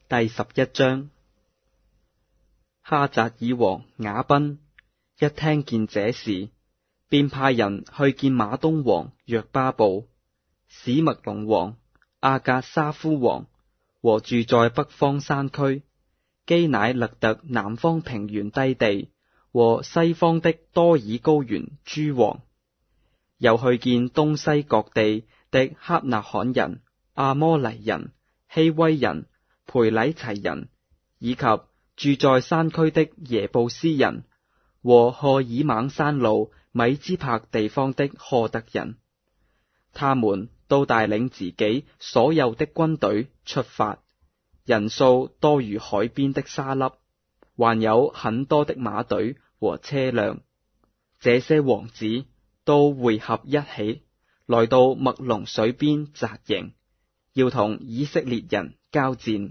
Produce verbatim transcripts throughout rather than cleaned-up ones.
第十一章。哈扎爾王雅賓一聽見這事，便派人去見馬東王約巴布、史麥龍王、阿格沙夫王和住在北方山區、基乃勒特南方平原低地和西方的多爾高原諸王，又去見東西各地的克納罕人、阿摩黎人、希威人、培禮齊人，以及住在山區的耶布斯人和荷爾猛山路米茲帕地方的荷特人。他們都帶領自己所有的軍隊出發，人數多如海邊的沙粒，還有很多的馬隊和車輛。這些王子都匯合一起，來到麥隆水邊紮營，要同以色列人交戰。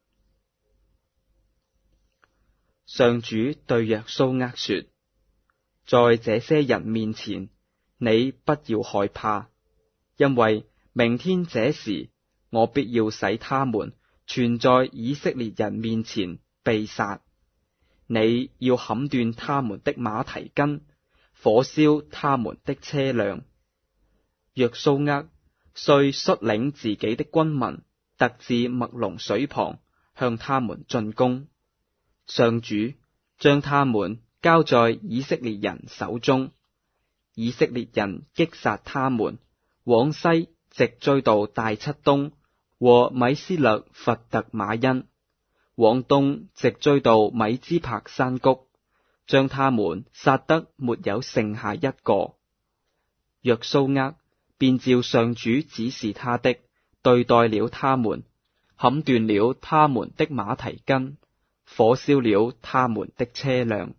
上主對約蘇厄說：在這些人面前，你不要害怕，因為明天這時，我必要使他們全在以色列人面前被殺。你要砍斷他們的馬蹄筋，火燒他們的車輛。約蘇厄遂率領自己的軍民，特至麥隆水旁，向他們進攻。上主將他們交在以色列人手中，以色列人擊殺他們，往西直追到大漆東和米斯勒弗特瑪恩，往東直追到米茲帕山谷，將他們殺得沒有剩下一個。約蘇厄便照上主指示他的，對待了他們，砍斷了他們的馬蹄筋，火燒了他們的車輛。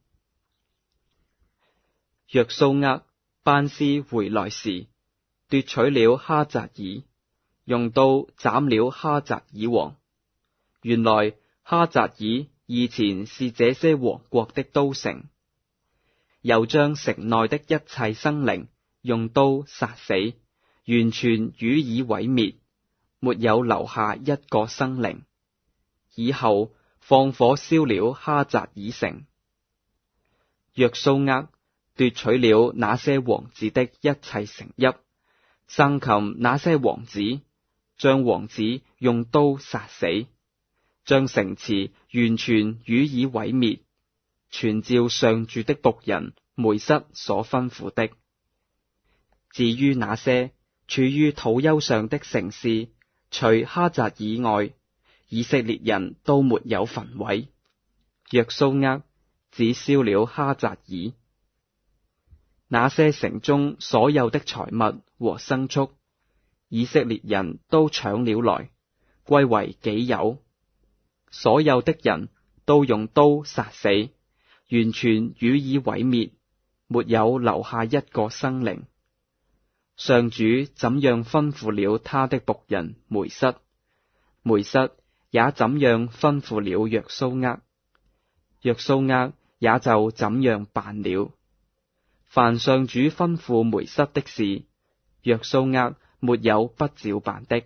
約蘇厄班師回來時，奪取了哈扎爾，用刀斬了哈扎爾王。原來哈扎爾以前是這些王國的都城，又將城內的一切生靈用刀殺死，完全予以毀滅，沒有留下一個生靈。以後放火燒了哈扎爾城。約蘇厄奪取了那些王子的一切城邑，生擒那些王子，將王子用刀殺死，將城池完全予以毀滅，全照上主的僕人梅瑟所吩咐的。至於那些處於土丘上的城市，除哈扎爾以外，以色列人都沒有焚毀，約蘇厄只燒了哈扎爾。那些城中所有的財物和牲畜，以色列人都搶了來，歸為己有。所有的人都用刀殺死，完全予以毀滅，沒有留下一個生靈。上主怎樣吩咐了他的僕人梅瑟，梅瑟也怎樣吩咐了約蘇厄，約蘇厄也就怎樣辦了。凡上主吩咐梅瑟的事，約蘇厄沒有不照辦的。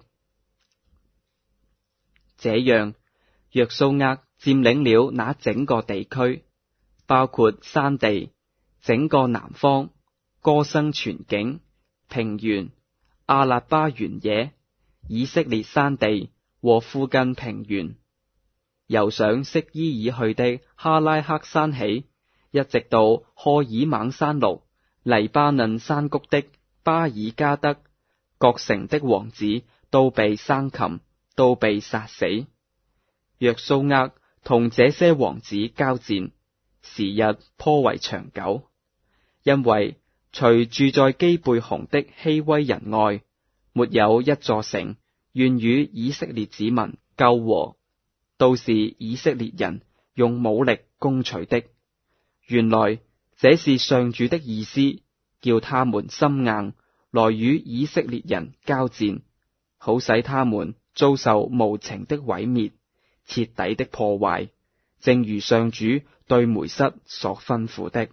這樣，約蘇厄佔領了那整個地區，包括山地、整個南方、歌生全境、平原、阿勒巴原野、以色列山地和附近平原，由上色伊爾去的哈拉克山起，一直到荷爾猛山麓、黎巴嫩山谷的巴爾加德，各城的王子都被生擒，都被殺死。約蘇厄同這些王子交戰，時日頗為長久，因為除住在基貝紅的希威人外，沒有一座城願與以色列子民媾和，都是以色列人用武力攻取的。原來這是上主的意思，叫他們心硬，來與以色列人交戰，好使他們遭受無情的毀滅，徹底的破壞，正如上主對梅瑟所吩咐的。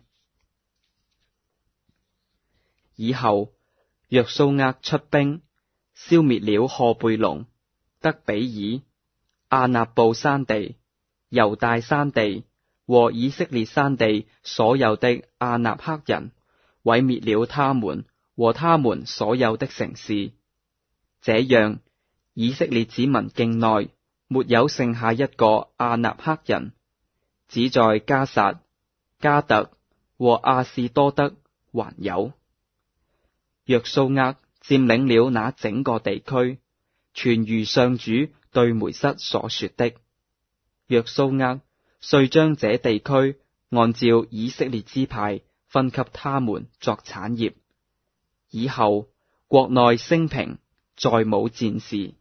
以後，約蘇厄出兵，消滅了賀貝龍、德比爾、 亞納布山地、猶大山地和以色列山地所有的亞納克人，毀滅了他們和他們所有的城市。這樣，以色列子民境內沒有剩下一個亞納克人，只在迦薩、迦特和亞士多德還有。約書厄佔領了那整個地區，全如上主對梅瑟所說的。約書厄遂將這地區按照以色列支派分給他們作產業。以後國內升平，再冇戰事。